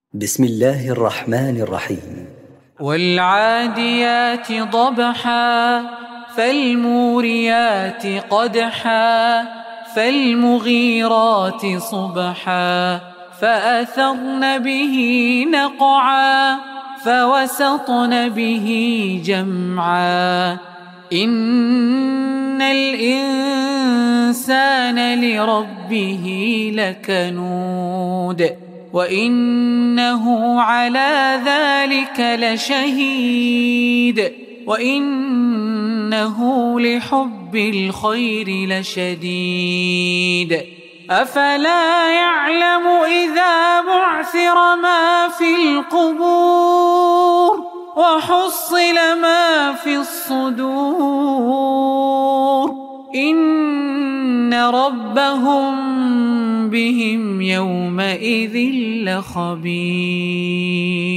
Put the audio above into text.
بسم الله الرحمن الرحيم. والعاديات ضبحا فالموريات قدحا فالمغيرات صبحا فأثرن به نقعا فوسطن به جمعا إن الإنسان لربه لكنود وإنه على ذلك لشهيد وإنه لحب الخير لشديد أفلا يعلم إذا بعثر ما في القبور وحصل ما في الصدور إن ربهم بهم يومئذ لخبير.